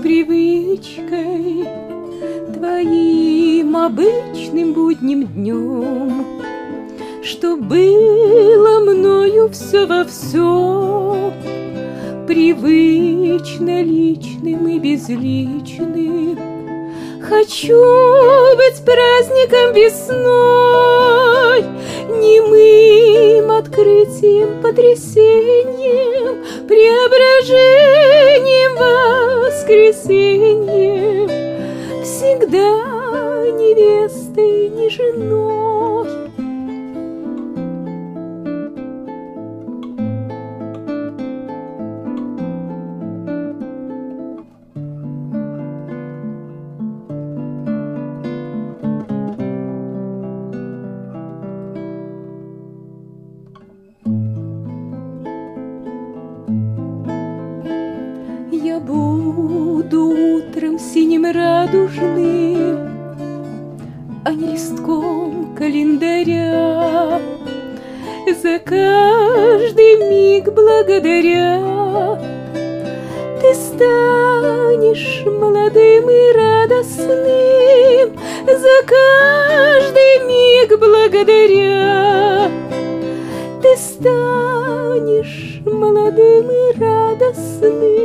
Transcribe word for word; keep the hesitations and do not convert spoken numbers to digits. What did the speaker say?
привычкой, твоим обычным будним днем, что было мною все во всем, привычно личным и безличным. Хочу быть праздником весной, немым открытием, потрясением, преображением, воскресеньем, всегда невестой, не женой. Я буду утром синим радужным, а не листком календаря. За каждый миг благодаря ты станешь молодым и радостным. За каждый миг благодаря ты станешь молодым и радостным.